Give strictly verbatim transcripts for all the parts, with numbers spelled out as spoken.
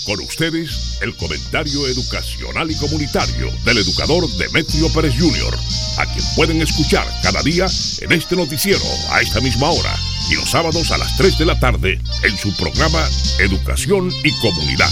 Con ustedes, el comentario educacional y comunitario del educador Demetrio Pérez junior, a quien pueden escuchar cada día en este noticiero a esta misma hora y los sábados a las tres de la tarde en su programa Educación y Comunidad.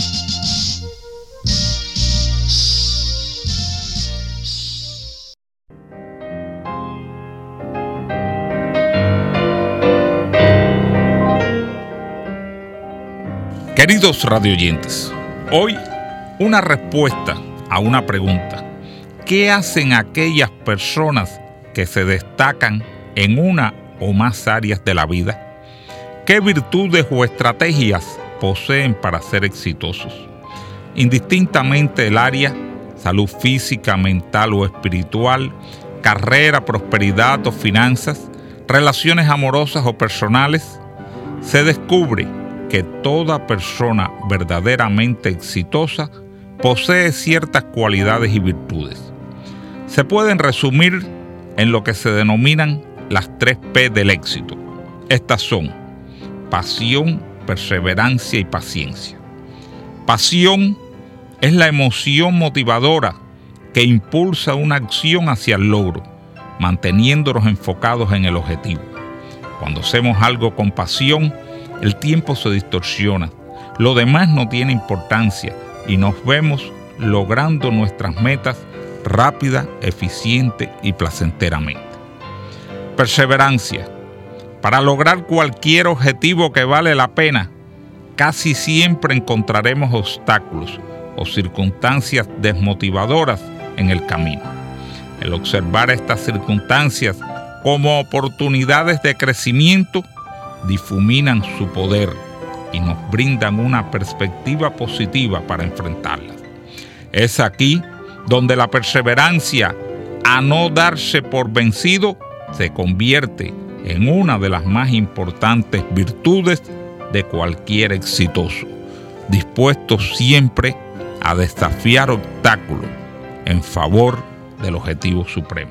Queridos radioyentes, hoy una respuesta a una pregunta. ¿Qué hacen aquellas personas que se destacan en una o más áreas de la vida? ¿Qué virtudes o estrategias poseen para ser exitosos? Indistintamente el área, salud física, mental o espiritual, carrera, prosperidad o finanzas, relaciones amorosas o personales, se descubre que toda persona verdaderamente exitosa posee ciertas cualidades y virtudes. Se pueden resumir en lo que se denominan las tres P del éxito. Estas son pasión, perseverancia y paciencia. Pasión es la emoción motivadora que impulsa una acción hacia el logro, manteniéndonos enfocados en el objetivo. Cuando hacemos algo con pasión, el tiempo se distorsiona, lo demás no tiene importancia y nos vemos logrando nuestras metas rápida, eficiente y placenteramente. Perseverancia. Para lograr cualquier objetivo que vale la pena, casi siempre encontraremos obstáculos o circunstancias desmotivadoras en el camino. El observar estas circunstancias como oportunidades de crecimiento difuminan su poder y nos brindan una perspectiva positiva para enfrentarlas. Es aquí donde la perseverancia a no darse por vencido se convierte en una de las más importantes virtudes de cualquier exitoso, dispuesto siempre a desafiar obstáculos en favor del objetivo supremo.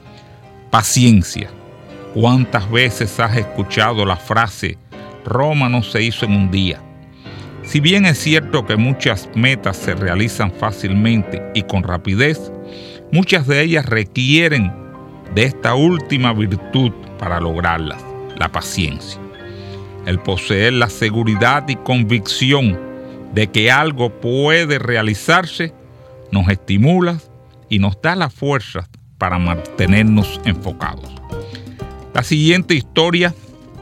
Paciencia. ¿Cuántas veces has escuchado la frase Roma no se hizo en un día? Si bien es cierto que muchas metas se realizan fácilmente y con rapidez, muchas de ellas requieren de esta última virtud para lograrlas, la paciencia. El poseer la seguridad y convicción de que algo puede realizarse nos estimula y nos da la fuerza para mantenernos enfocados. La siguiente historia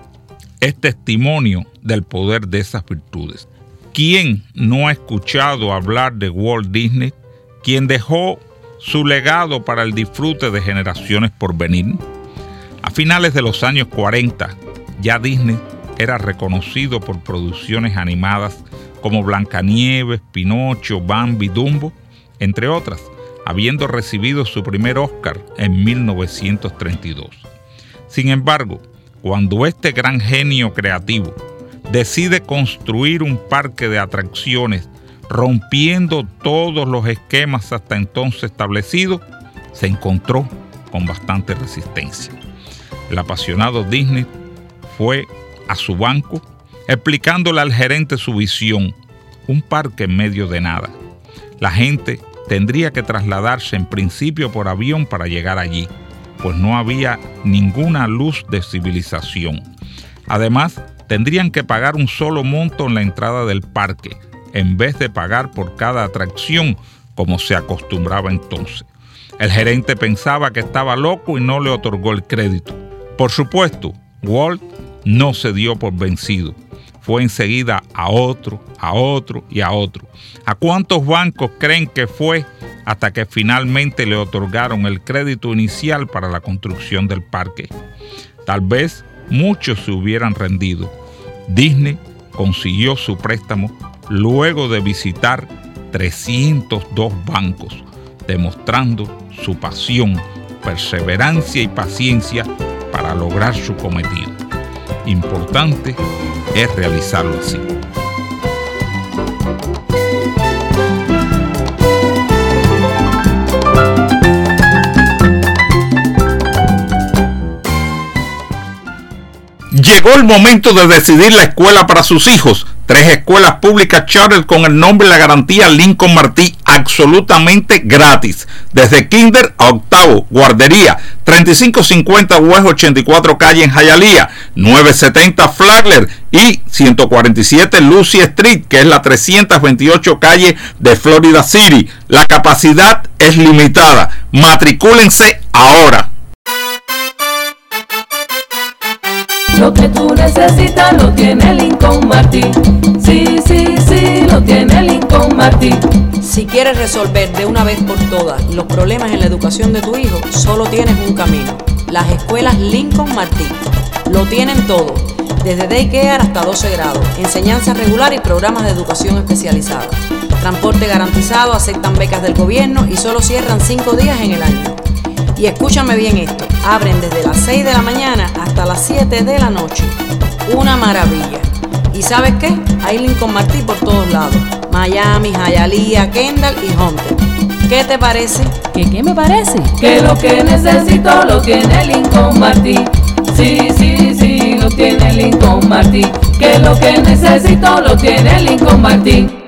es testimonio del poder de esas virtudes. ¿Quién no ha escuchado hablar de Walt Disney, quien dejó su legado para el disfrute de generaciones por venir? A finales de los años cuarenta, ya Disney era reconocido por producciones animadas como Blancanieves, Pinocho, Bambi, Dumbo, entre otras, habiendo recibido su primer Oscar en mil novecientos treinta y dos. Sin embargo, cuando este gran genio creativo decide construir un parque de atracciones rompiendo todos los esquemas hasta entonces establecidos, se encontró con bastante resistencia. El apasionado Disney fue a su banco explicándole al gerente su visión, un parque en medio de nada. La gente tendría que trasladarse en principio por avión para llegar allí, pues no había ninguna luz de civilización. Además, tendrían que pagar un solo monto en la entrada del parque, en vez de pagar por cada atracción como se acostumbraba entonces. El gerente pensaba que estaba loco y no le otorgó el crédito. Por supuesto, Walt no se dio por vencido. Fue enseguida a otro, a otro y a otro. ¿A cuántos bancos creen que fue hasta que finalmente le otorgaron el crédito inicial para la construcción del parque? Tal vez muchos se hubieran rendido. Disney consiguió su préstamo luego de visitar trescientos dos bancos, demostrando su pasión, perseverancia y paciencia para lograr su cometido. Importante es realizarlo así. Llegó el momento de decidir la escuela para sus hijos. Tres escuelas públicas charter con el nombre y la garantía Lincoln Martí, absolutamente gratis. Desde kinder a octavo, guardería, treinta y cinco cincuenta West ochenta y cuatro calle en Hialeah, novecientos setenta Flagler y ciento cuarenta y siete Lucy Street, que es la trescientos veintiocho calle de Florida City. La capacidad es limitada. Matricúlense ahora. Lo que tú necesitas lo tiene Lincoln Martí. Sí, sí, sí, lo tiene Lincoln Martí. Si quieres resolver de una vez por todas los problemas en la educación de tu hijo, solo tienes un camino: las escuelas Lincoln Martí. Lo tienen todo, desde daycare hasta doce grados, enseñanza regular y programas de educación especializada. Transporte garantizado, aceptan becas del gobierno y solo cierran cinco días en el año. Y escúchame bien esto, abren desde las seis de la mañana hasta las siete de la noche. Una maravilla. ¿Y sabes qué? Hay Lincoln Martí por todos lados. Miami, Hialeah, Kendall y Hunter. ¿Qué te parece? ¿Qué qué me parece? Que lo que necesito lo tiene Lincoln Martí. Sí, sí, sí, lo tiene Lincoln Martí. Que lo que necesito lo tiene Lincoln Martí.